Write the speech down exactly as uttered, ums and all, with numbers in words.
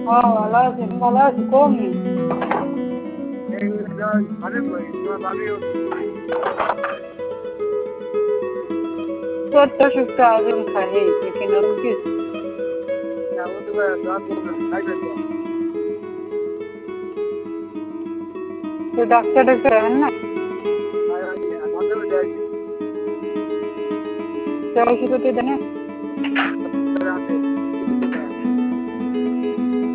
হ্যাঁ ভালো আছি, তুমি ভালো আছি? কোন ছোট্ট সুস্থ আগুন খাই চিকেন রুটি তো ডাক্তার ডাক্তার হন না ওষুধ দেন